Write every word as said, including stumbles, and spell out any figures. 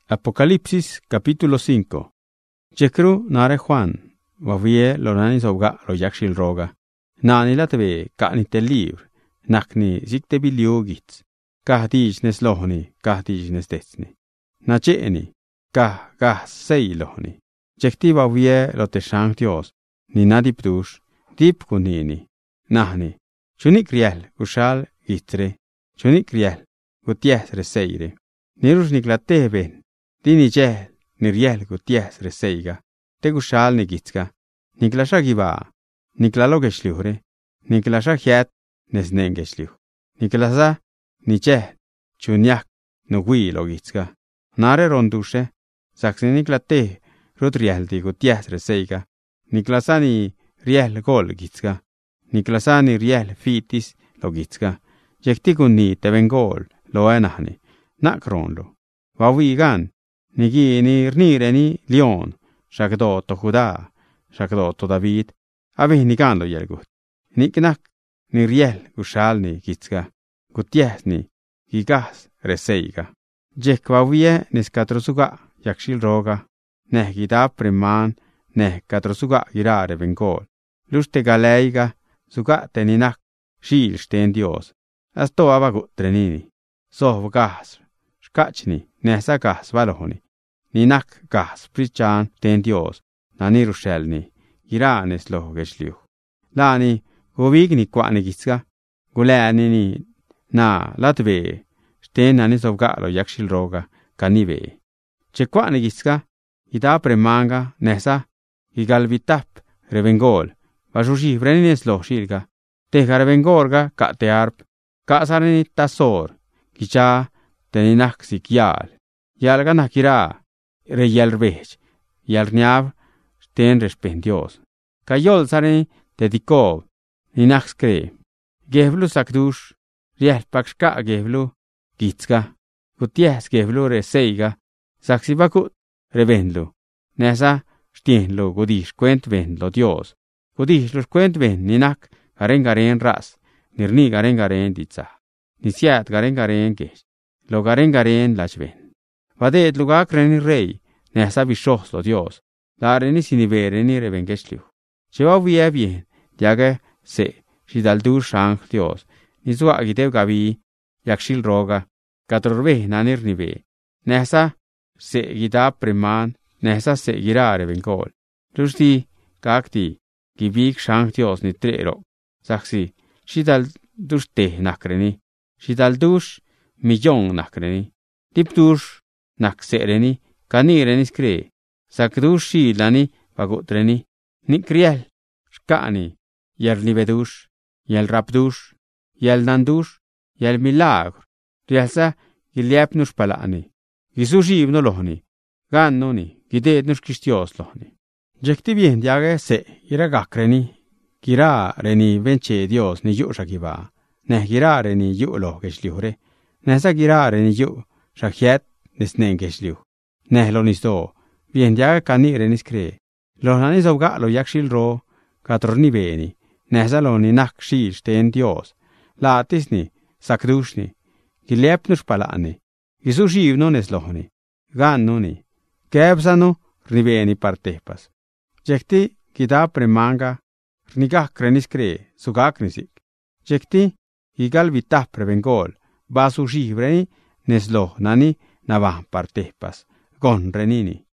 Apocalipsis capítulo cinco. Jekru nare Juan, wavie lorani zobga lo yakshil roga. Nani latve kani te livr, nakni zikte biliogit. Kahdij nes lohni, kahdij nes detsni. Nacheni, kah kah sei lohni. Jekti wavie lo te shang Dios, ni nadip dush, dip kunini. Nahni, chunik riel ushal gitre, chunik riel guties reseire. Nirus niklate ben. Dini jel, ni riel guties reseiga. Te gushal ni gitska. Niklasha giva, niklalo geshliure. Niklasha hiet, nes nengeshliu. Niklasa, ni jel, chunyak, no gui lo gitska. Nare rondushe, saksi niklate, rut riel di guties reseiga. Niklasa ni riel gol gitska. Niklasa ni riel fitis lo gitska. Jektikun ni tevengol lo enahni, nakronlo. Wawigan, nigi ni rnireni Leon, shakdo to Juda, shakdo to David, avi nigan lo yelgut. Niknak, ni riel gushal ni gitska, guties ni gigas reseiga. Jek wawie nes katrosuga yakshil roga, neh gida preman, neh katrosuga girare vengol. Luste galeiga, suga teninak, shil sten Dios. Asto abagut trenini, soh gas, shkachni, nesa gas valohoni. Ninak gas prichan ten Dios, nani rushelni, giranes lo geshliu. Lani, govigni kwani gitska, gulani ni, na, latve, sten nani sovga lo yakshil roga, kanive. Che kwani gitska, ida premanga, nesa, gigalvitap, revengol, vajuji vrenines lo shilga, te garvengorga, ka te arp, ka sareni tasor, gicha, teninak sikyal, yalga nakira, re yalvech, yalniav, sten respen Dios. Kayol sareni dedikov, ninak skre, gevlu sakdush, riel pakshka gevlu, gitska, guties gevlu reseiga, saksibakut, revenlu, nesa, stienlo gudish kwent venlo Dios, gudish los kwent ven ninak, garen garen ras, nirni garen garen ditsa, nisiat garen garen gesh, lo garen garen lachven. Vadet lugak reni rey, nesa bishos lo Dios, la reni sinivereni revengeshliu. Cheva vie bien, diage se, shidaldur shang Dios, nizua gitev gavi, yakshil roga, katorve nanir nive, nesa se gida preman, nesa se gira revengol. Lusti, kakti, givik shang Dios ni trero, saksi, shidaldushte nakreni, shidaldush millón nakreni, tipdush naksereni, kanireni skre, sakdushi lani vagutreni, nikriel, shkani, yel nivedush, yel rapdush, yel nandush, yel milagr, rialsa giliapnush palani, gisushibno lohni, gannoni, gidednush kishtios lohni. Jekti bien diage se, iragakreni, gira reni venche Dios ni yu shakiva, neh gira reni yu lo geshliure, nesa gira reni yu shakiet nesnen geshliu. Neh lo nisto, bien diage kani reni skre, lo nani zovga lo yakshil ro, katroni beni, nesa lo ni nak shil sten Dios, latisni, sakdushni, gilepnush palani, gisushivno neslohni, gannoni, kebsano ribeni partepas. Jekti gida premanga, rnigak kreniskre, sugak nisik. Jekti gigal vitap prevengol, basu shivreni, neslo nani navam partepas, gon renini.